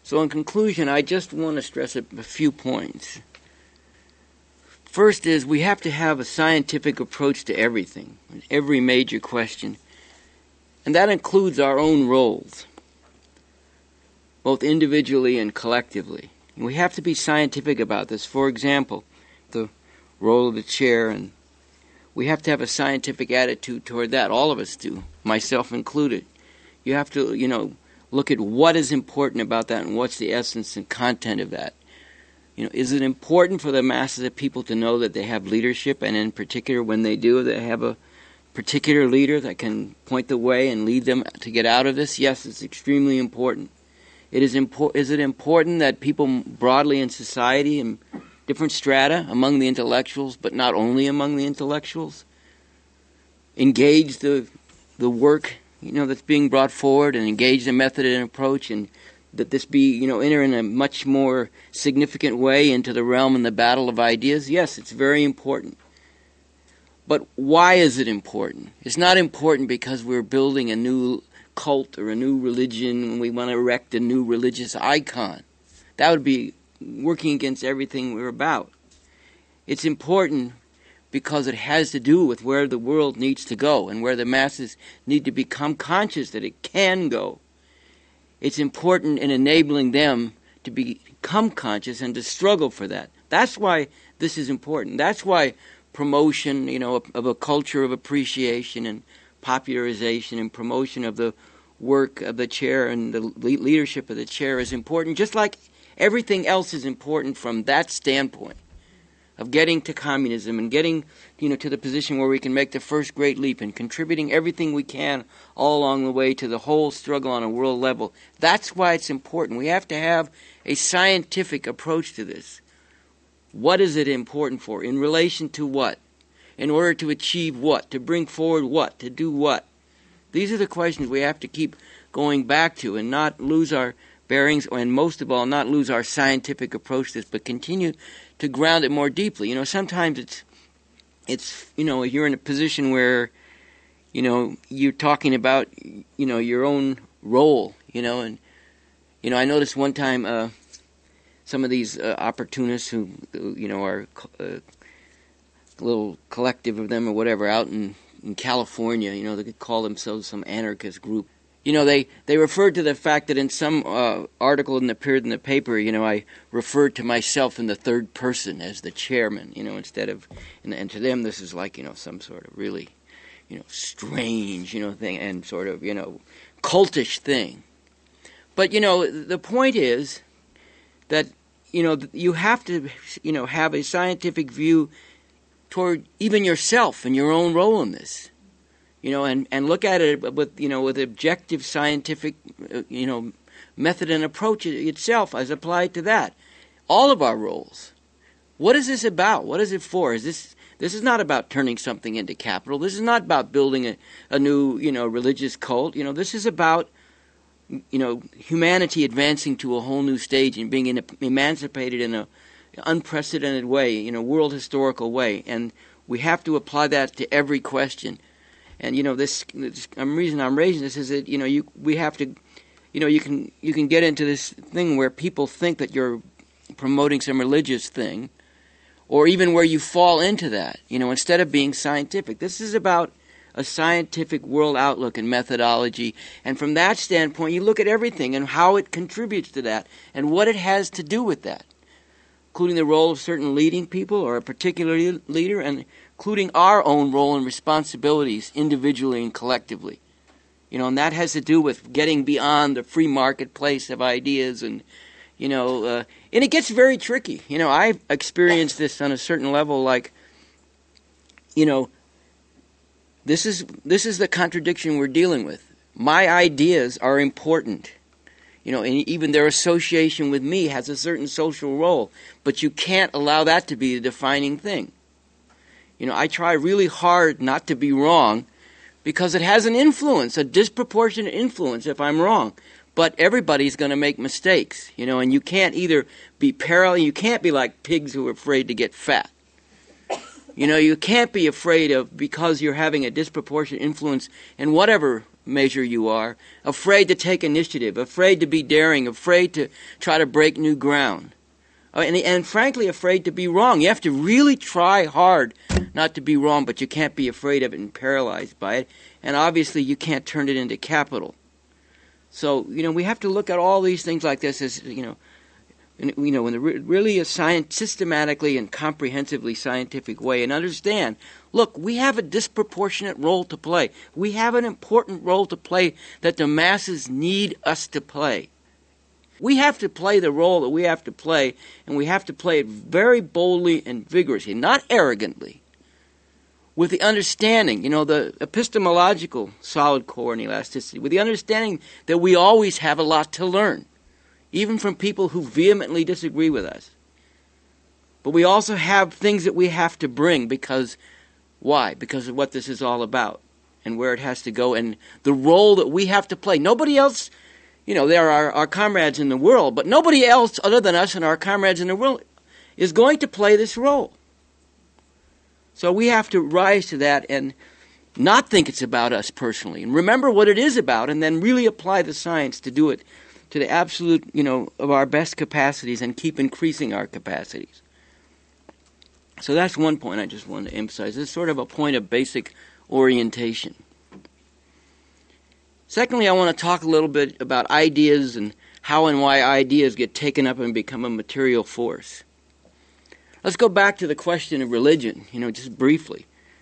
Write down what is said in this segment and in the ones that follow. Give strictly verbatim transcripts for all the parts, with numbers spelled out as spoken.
So in conclusion, I just want to stress a, a few points. First is we have to have a scientific approach to everything, every major question. And that includes our own roles, both individually and collectively. And we have to be scientific about this. For example, the role of the chair, and we have to have a scientific attitude toward that. All of us do, myself included. You have to, you know, look at what is important about that and what's the essence and content of that. You know, is it important for the masses of people to know that they have leadership, and in particular when they do, they have a particular leader that can point the way and lead them to get out of this? Yes, it's extremely important. It is impor- Is it important that people broadly in society and different strata among the intellectuals, but not only among the intellectuals, engage the the work, you know, that's being brought forward, and engage the method and approach, and that this be, you know, enter in a much more significant way into the realm and the battle of ideas? Yes, it's very important. But why is it important? It's not important because we're building a new cult or a new religion and we want to erect a new religious icon. That would be working against everything we're about. It's important because it has to do with where the world needs to go and where the masses need to become conscious that it can go. It's important in enabling them to become conscious and to struggle for that. That's why this is important. That's why promotion, you know, of a culture of appreciation and popularization and promotion of the work of the chair and the leadership of the chair is important, just like everything else is important from that standpoint of getting to communism and getting, you know, to the position where we can make the first great leap and contributing everything we can all along the way to the whole struggle on a world level. That's why it's important. We have to have a scientific approach to this. What is it important for? In relation to what? In order to achieve what? To bring forward what? To do what? These are the questions we have to keep going back to and not lose our bearings, and most of all, not lose our scientific approach to this, but continue to ground it more deeply. You know, sometimes it's, it's you know, you're in a position where, you know, you're talking about, you know, your own role, you know, and, you know, I noticed one time uh, some of these uh, opportunists who, you know, are uh, a little collective of them or whatever out in, in California, you know, they could call themselves some anarchist group. You know, they, they referred to the fact that in some uh, article that appeared in the paper, you know, I referred to myself in the third person as the chairman, you know, instead of, and, and to them this is like, you know, some sort of really, you know, strange, you know, thing and sort of, you know, cultish thing. But, you know, the point is that, you know, you have to, you know, have a scientific view toward even yourself and your own role in this. You know, and, and look at it with, you know, with objective scientific, uh, you know, method and approach itself as applied to that. All of our roles. What is this about? What is it for? Is this this is not about turning something into capital. This is not about building a, a new, you know, religious cult. You know, this is about, you know, humanity advancing to a whole new stage and being in a, emancipated in a unprecedented way, in a world historical way. And we have to apply that to every question. And you know, this, this um, reason I'm raising this is that, you know, you we have to, you know, you can you can get into this thing where people think that you're promoting some religious thing, or even where you fall into that, you know, instead of being scientific. This is about a scientific world outlook and methodology, and from that standpoint, you look at everything and how it contributes to that, and what it has to do with that, including the role of certain leading people or a particular leader, and including our own role and responsibilities individually and collectively. You know, and that has to do with getting beyond the free marketplace of ideas and, you know, uh, and it gets very tricky. You know, I've experienced this on a certain level, like, you know, this is this is the contradiction we're dealing with. My ideas are important. You know, and even their association with me has a certain social role, but you can't allow that to be the defining thing. You know, I try really hard not to be wrong because it has an influence, a disproportionate influence if I'm wrong. But everybody's going to make mistakes, you know, and you can't either be parallel, you can't be like pigs who are afraid to get fat. You know, you can't be afraid of, because you're having a disproportionate influence in whatever measure you are, afraid to take initiative, afraid to be daring, afraid to try to break new ground, uh, and, and frankly afraid to be wrong. You have to really try hard not to be wrong, but you can't be afraid of it and paralyzed by it, and obviously you can't turn it into capital. So, you know, we have to look at all these things like this as, you know, in, you know, in a re- really a science, systematically and comprehensively scientific way, and understand, look, we have a disproportionate role to play. We have an important role to play that the masses need us to play. We have to play the role that we have to play, and we have to play it very boldly and vigorously, not arrogantly, with the understanding, you know, the epistemological solid core and elasticity, with the understanding that we always have a lot to learn, even from people who vehemently disagree with us. But we also have things that we have to bring because, why? Because of what this is all about and where it has to go and the role that we have to play. Nobody else, you know, there are our comrades in the world, but nobody else other than us and our comrades in the world is going to play this role. So we have to rise to that and not think it's about us personally and remember what it is about and then really apply the science to do it to the absolute, you know, of our best capacities and keep increasing our capacities. So that's one point I just wanted to emphasize. It's sort of a point of basic orientation. Secondly, I want to talk a little bit about ideas and how and why ideas get taken up and become a material force. Let's go back to the question of religion, you know, just briefly.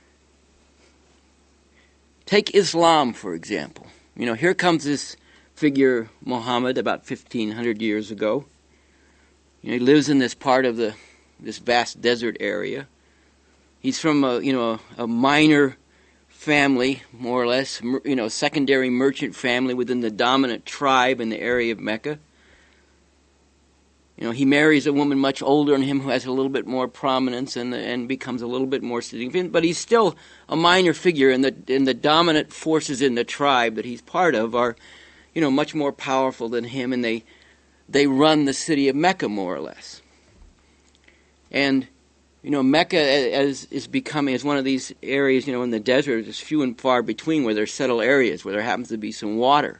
Take Islam, for example. You know, here comes this figure, Muhammad, about fifteen hundred years ago. You know, he lives in this part of the this vast desert area. He's from a, you know, a, a minor family, more or less, you know, secondary merchant family within the dominant tribe in the area of Mecca. You know, he marries a woman much older than him who has a little bit more prominence and and becomes a little bit more significant, but he's still a minor figure, and the in the dominant forces in the tribe that he's part of are, you know, much more powerful than him, and they they run the city of Mecca more or less. And you know, Mecca as is becoming as one of these areas, you know, in the desert, there's few and far between where there's settled areas where there happens to be some water.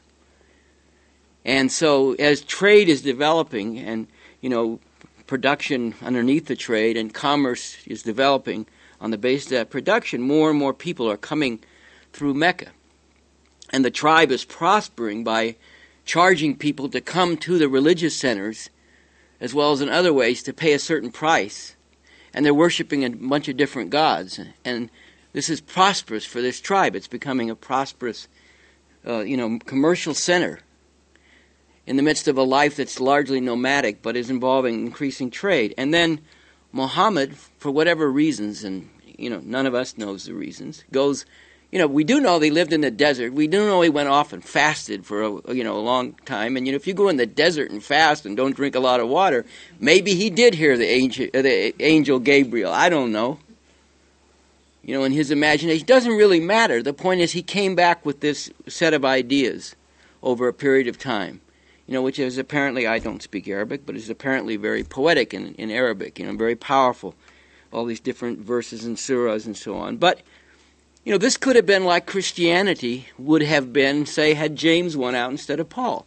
And so as trade is developing and, you know, production underneath the trade and commerce is developing on the basis of that production, more and more people are coming through Mecca. And the tribe is prospering by charging people to come to the religious centers as well as in other ways to pay a certain price. And they're worshiping a bunch of different gods. And this is prosperous for this tribe. It's becoming a prosperous, uh, you know, commercial center in the midst of a life that's largely nomadic but is involving increasing trade. And then Muhammad, for whatever reasons, and, you know, none of us knows the reasons, goes, you know, we do know they lived in the desert. We do know he went off and fasted for, a, you know, a long time. And, you know, if you go in the desert and fast and don't drink a lot of water, maybe he did hear the angel, the angel Gabriel. I don't know. You know, in his imagination. It doesn't really matter. The point is he came back with this set of ideas over a period of time, you know, which is apparently, I don't speak Arabic, but is apparently very poetic in, in Arabic, you know, very powerful. All these different verses and surahs and so on. But you know, this could have been like Christianity would have been, say, had James won out instead of Paul.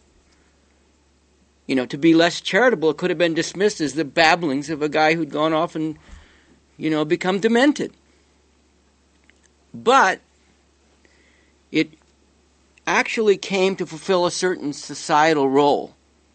You know, to be less charitable, it could have been dismissed as the babblings of a guy who'd gone off and, you know, become demented. But it actually came to fulfill a certain societal role.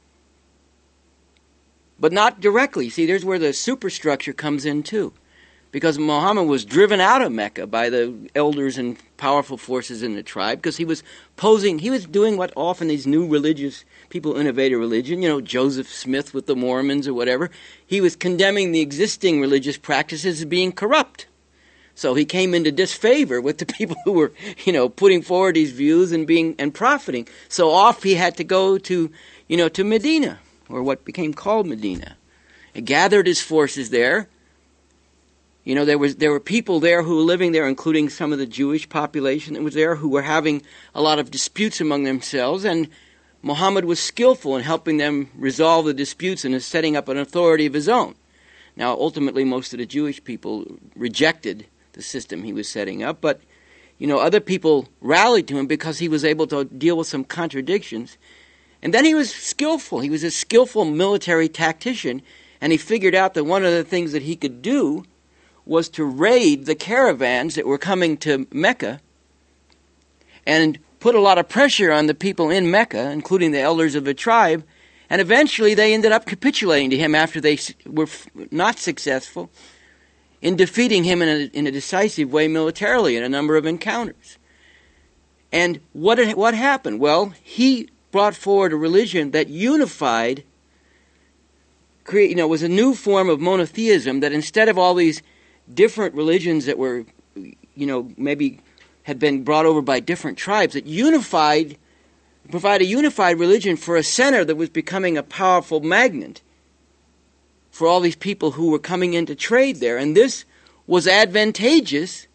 But not directly. See, there's where the superstructure comes in, too. Because Muhammad was driven out of Mecca by the elders and powerful forces in the tribe, because he was posing, he was doing what often these new religious people innovate a religion, you know, Joseph Smith with the Mormons or whatever. He was condemning the existing religious practices as being corrupt. So he came into disfavor with the people who were, you know, putting forward these views and being and profiting. So off he had to go to, you know, to Medina, or what became called Medina. He gathered his forces there. You know, there was there were people there who were living there, including some of the Jewish population that was there, who were having a lot of disputes among themselves, and Muhammad was skillful in helping them resolve the disputes and in setting up an authority of his own. Now, ultimately, most of the Jewish people rejected the system he was setting up, but you know, other people rallied to him because he was able to deal with some contradictions. And then he was skillful. He was a skillful military tactician, and he figured out that one of the things that he could do was to raid the caravans that were coming to Mecca and put a lot of pressure on the people in Mecca, including the elders of the tribe, and eventually they ended up capitulating to him after they were not successful in defeating him in a, in a decisive way militarily in a number of encounters. And what what happened? Well, he brought forward a religion that unified, create, you know, was a new form of monotheism, that instead of all these different religions that were, you know, maybe had been brought over by different tribes, it unified, provided a unified religion for a center that was becoming a powerful magnet for all these people who were coming in to trade there. And this was advantageous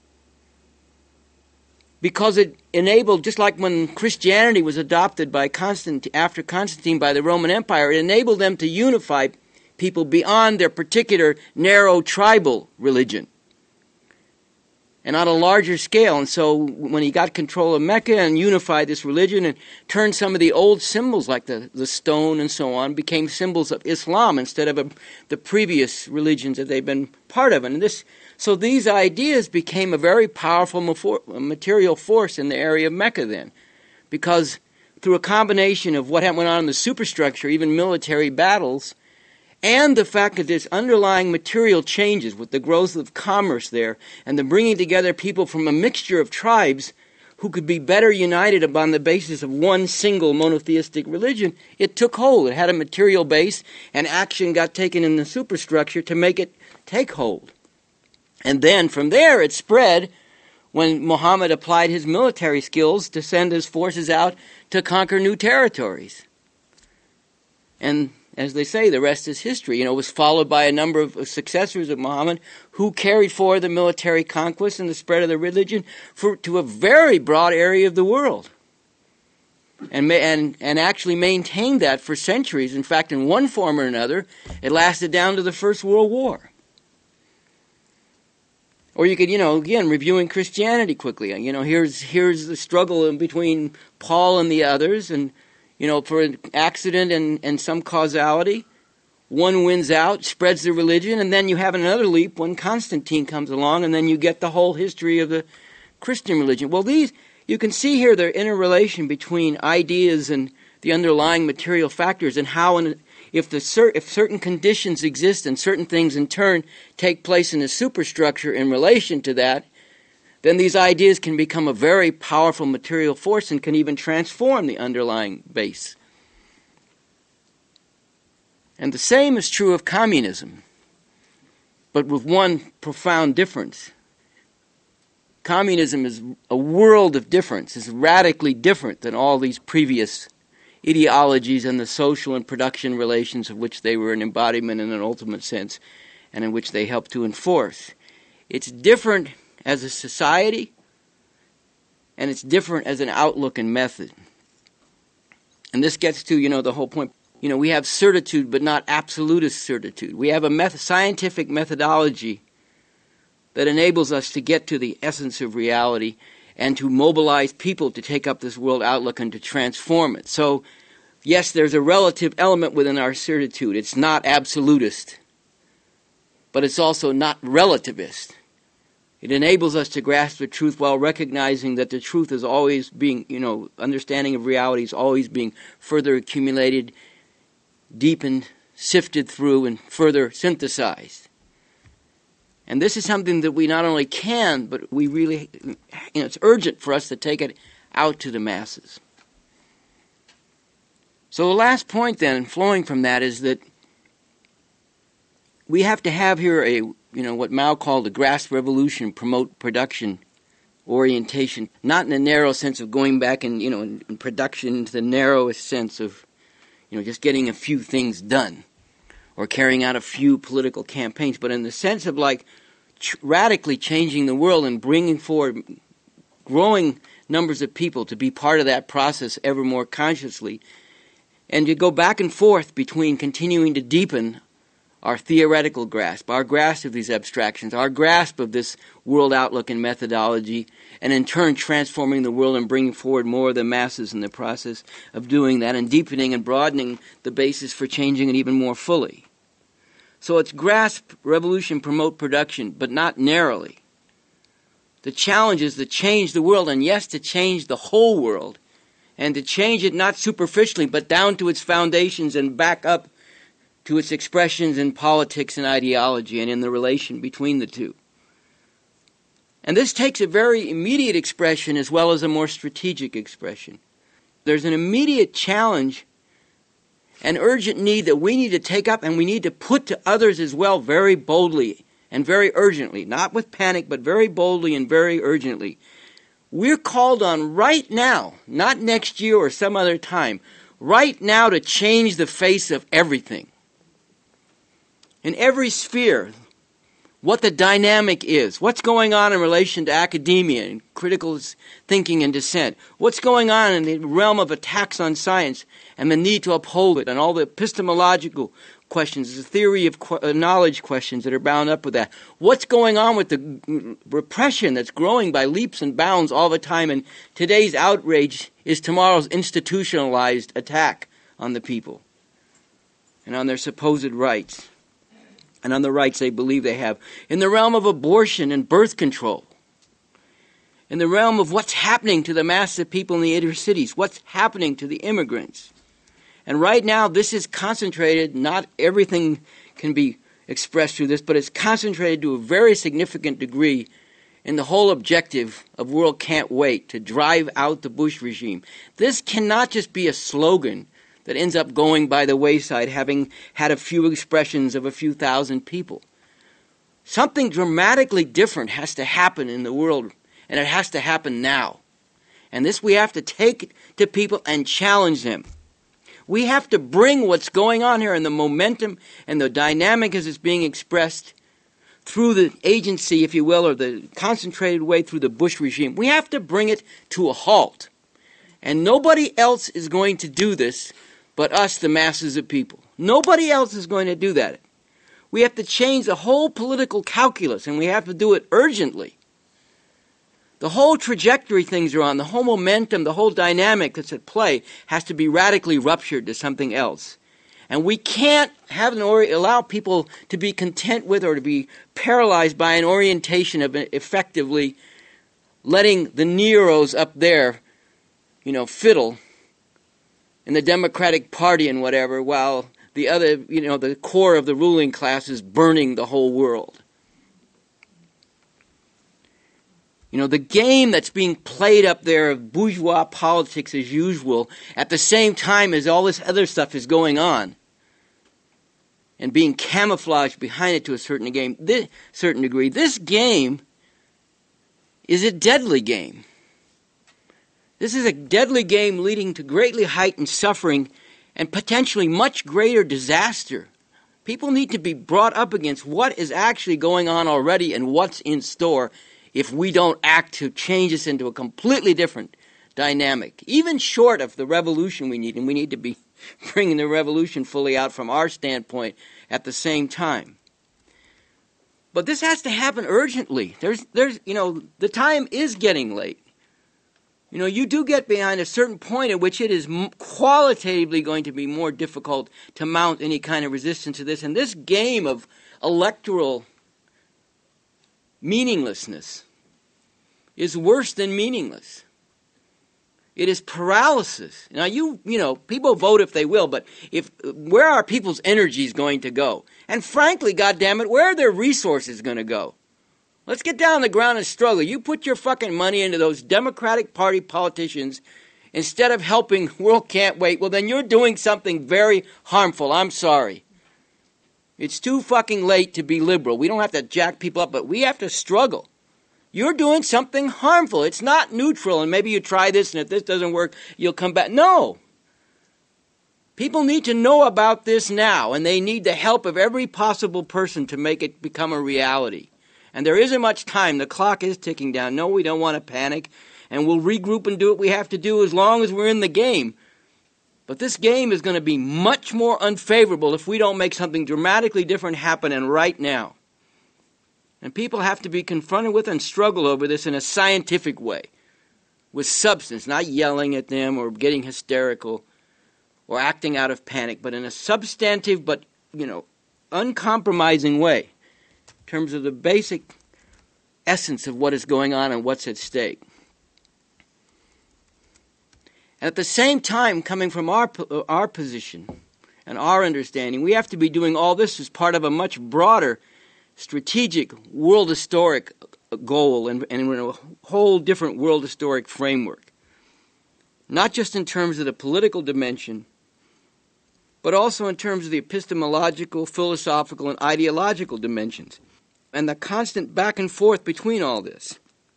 because it enabled, just like when Christianity was adopted by Constantine, after Constantine by the Roman Empire, it enabled them to unify people beyond their particular narrow tribal religion and on a larger scale. And so when he got control of Mecca and unified this religion and turned some of the old symbols like the, the stone and so on became symbols of Islam instead of a, the previous religions that they've been part of. And this, so these ideas became a very powerful material force in the area of Mecca then, because through a combination of what went on in the superstructure, even military battles, and the fact that there's underlying material changes with the growth of commerce there and the bringing together people from a mixture of tribes who could be better united upon the basis of one single monotheistic religion, it took hold. It had a material base, and action got taken in the superstructure to make it take hold. And then from there it spread when Muhammad applied his military skills to send his forces out to conquer new territories. And as they say, the rest is history. You know, it was followed by a number of successors of Muhammad who carried forward the military conquest and the spread of the religion for, to a very broad area of the world. And, and, and actually maintained that for centuries. In fact, in one form or another, it lasted down to the First World War. Or you could, you know, again, reviewing Christianity quickly. You know, here's here's the struggle in between Paul and the others, and you know, for an accident and, and some causality, one wins out, spreads the religion, and then you have another leap when Constantine comes along, and then you get the whole history of the Christian religion. Well, these, you can see here the interrelation between ideas and the underlying material factors, and how, in, if the cer- if certain conditions exist and certain things in turn take place in the superstructure in relation to that, then these ideas can become a very powerful material force and can even transform the underlying base. And the same is true of communism, but with one profound difference. Communism is a world of difference. It's radically different than all these previous ideologies and the social and production relations of which they were an embodiment in an ultimate sense and in which they helped to enforce. It's different as a society, and it's different as an outlook and method. And this gets to, you know, the whole point. You know, we have certitude, but not absolutist certitude. We have a method, scientific methodology that enables us to get to the essence of reality and to mobilize people to take up this world outlook and to transform it. So, yes, there's a relative element within our certitude. It's not absolutist, but it's also not relativist. It enables us to grasp the truth while recognizing that the truth is always being, you know, understanding of reality is always being further accumulated, deepened, sifted through, and further synthesized. And this is something that we not only can, but we really, you know, it's urgent for us to take it out to the masses. So the last point then, flowing from that, is that we have to have here a, you know, what Mao called the grasp revolution, promote production orientation, not in the narrow sense of going back and, you know, in, in production into the narrowest sense of, you know, just getting a few things done or carrying out a few political campaigns, but in the sense of like ch- radically changing the world and bringing forward growing numbers of people to be part of that process ever more consciously, and to go back and forth between continuing to deepen our theoretical grasp, our grasp of these abstractions, our grasp of this world outlook and methodology, and in turn transforming the world and bringing forward more of the masses in the process of doing that, and deepening and broadening the basis for changing it even more fully. So it's grasp, revolution, promote production, but not narrowly. The challenge is to change the world, and yes, to change the whole world, and to change it not superficially, but down to its foundations and back up to its expressions in politics and ideology and in the relation between the two. And this takes a very immediate expression as well as a more strategic expression. There's an immediate challenge, an urgent need that we need to take up and we need to put to others as well very boldly and very urgently, not with panic, but very boldly and very urgently. We're called on right now, not next year or some other time, right now to change the face of everything. In every sphere, what the dynamic is, what's going on in relation to academia and critical thinking and dissent, what's going on in the realm of attacks on science and the need to uphold it, and all the epistemological questions, the theory of qu- knowledge questions that are bound up with that. What's going on with the repression that's growing by leaps and bounds all the time, and today's outrage is tomorrow's institutionalized attack on the people and on their supposed rights, and on the rights they believe they have. In the realm of abortion and birth control. In the realm of what's happening to the mass of people in the inner cities. What's happening to the immigrants. And right now this is concentrated, not everything can be expressed through this, but it's concentrated to a very significant degree in the whole objective of World Can't Wait, to drive out the Bush regime. This cannot just be a slogan that ends up going by the wayside, having had a few expressions of a few thousand people. Something dramatically different has to happen in the world, and it has to happen now. And this we have to take to people and challenge them. We have to bring what's going on here and the momentum and the dynamic as it's being expressed through the agency, if you will, or the concentrated way through the Bush regime. We have to bring it to a halt. And nobody else is going to do this but us, the masses of people. Nobody else is going to do that. We have to change the whole political calculus, and we have to do it urgently. The whole trajectory things are on, the whole momentum, the whole dynamic that's at play has to be radically ruptured to something else. And we can't have an or- allow people to be content with or to be paralyzed by an orientation of effectively letting the Neros up there, you know, fiddle in the Democratic Party and whatever, while the other, you know, the core of the ruling class is burning the whole world. You know, the game that's being played up there of bourgeois politics as usual at the same time as all this other stuff is going on and being camouflaged behind it to a certain game, this, certain degree. This game is a deadly game. This is a deadly game leading to greatly heightened suffering and potentially much greater disaster. People need to be brought up against what is actually going on already and what's in store if we don't act to change this into a completely different dynamic. Even short of the revolution we need, and we need to be bringing the revolution fully out from our standpoint at the same time. But this has to happen urgently. There's, there's, you know, the time is getting late. You know, you do get behind a certain point at which it is qualitatively going to be more difficult to mount any kind of resistance to this. And this game of electoral meaninglessness is worse than meaningless. It is paralysis. Now, you, you know, people vote if they will, but if where are people's energies going to go? And frankly, goddammit, where are their resources going to go? Let's get down on the ground and struggle. You put your fucking money into those Democratic Party politicians instead of helping World Can't Wait. Well, then you're doing something very harmful. I'm sorry. It's too fucking late to be liberal. We don't have to jack people up, but we have to struggle. You're doing something harmful. It's not neutral, and maybe you try this, and if this doesn't work, you'll come back. No. People need to know about this now, and they need the help of every possible person to make it become a reality. And there isn't much time. The clock is ticking down. No, we don't want to panic. And we'll regroup and do what we have to do as long as we're in the game. But this game is going to be much more unfavorable if we don't make something dramatically different happen and right now. And people have to be confronted with and struggle over this in a scientific way, with substance, not yelling at them or getting hysterical or acting out of panic, but in a substantive but, you know, uncompromising way in terms of the basic essence of what is going on and what's at stake. And at the same time, coming from our our position and our understanding, we have to be doing all this as part of a much broader strategic world historic goal and, and in a whole different world historic framework. Not just in terms of the political dimension, but also in terms of the epistemological, philosophical, and ideological dimensions, and the constant back and forth between all this.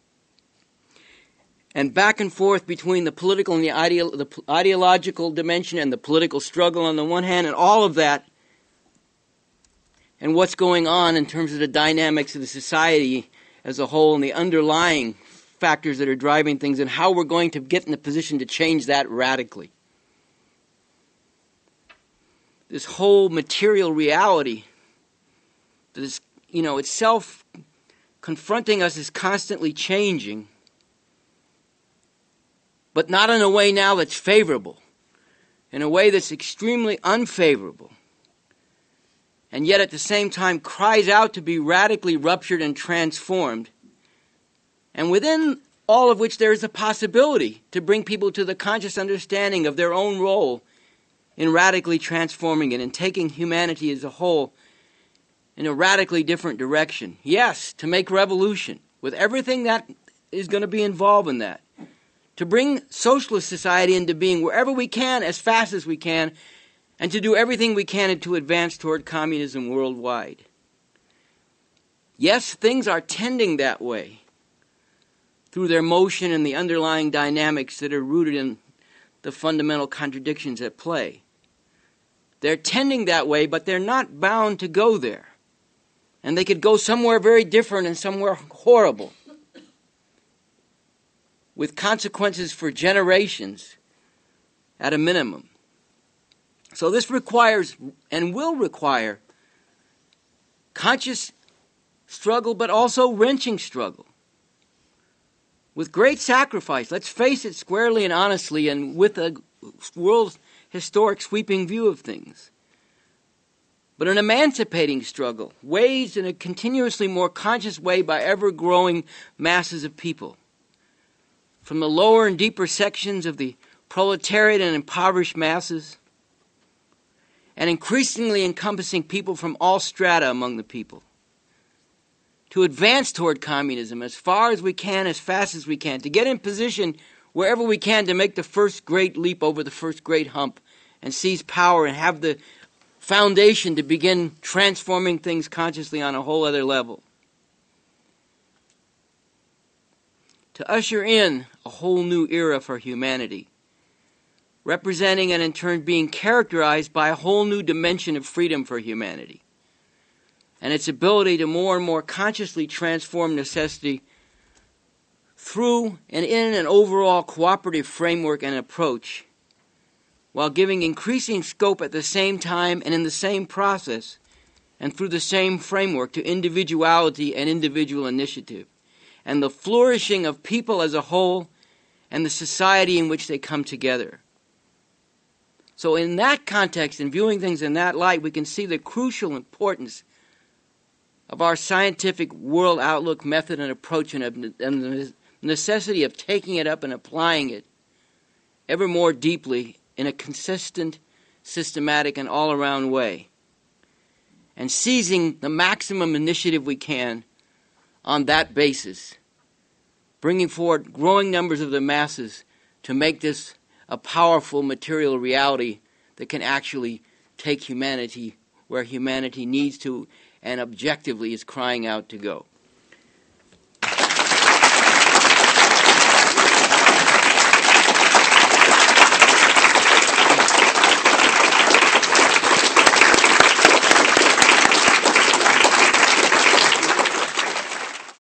And back and forth between the political and the, ideo- the ideological dimension and the political struggle on the one hand, and all of that, and what's going on in terms of the dynamics of the society as a whole and the underlying factors that are driving things and how we're going to get in a position to change that radically. This whole material reality that is, you know, itself confronting us is constantly changing, but not in a way now that's favorable, in a way that's extremely unfavorable, and yet at the same time cries out to be radically ruptured and transformed, and within all of which there is a possibility to bring people to the conscious understanding of their own role in radically transforming it and taking humanity as a whole in a radically different direction. Yes, to make revolution, with everything that is going to be involved in that. To bring socialist society into being wherever we can, as fast as we can, and to do everything we can to advance toward communism worldwide. Yes, things are tending that way through their motion and the underlying dynamics that are rooted in the fundamental contradictions at play. They're tending that way, but they're not bound to go there. And they could go somewhere very different and somewhere horrible, with consequences for generations at a minimum. So this requires, and will require, conscious struggle, but also wrenching struggle, with great sacrifice. Let's face it squarely and honestly, and with a world historic sweeping view of things. But an emancipating struggle, waged in a continuously more conscious way by ever-growing masses of people, from the lower and deeper sections of the proletariat and impoverished masses, and increasingly encompassing people from all strata among the people, to advance toward communism as far as we can, as fast as we can, to get in position wherever we can to make the first great leap over the first great hump and seize power and have the foundation to begin transforming things consciously on a whole other level. To usher in a whole new era for humanity, representing and in turn being characterized by a whole new dimension of freedom for humanity, and its ability to more and more consciously transform necessity through and in an overall cooperative framework and approach, while giving increasing scope at the same time and in the same process and through the same framework to individuality and individual initiative, and the flourishing of people as a whole and the society in which they come together. So in that context, in viewing things in that light, we can see the crucial importance of our scientific world outlook, method, and approach, and the necessity of taking it up and applying it ever more deeply in a consistent, systematic, and all-around way, and seizing the maximum initiative we can on that basis, bringing forward growing numbers of the masses to make this a powerful material reality that can actually take humanity where humanity needs to and objectively is crying out to go.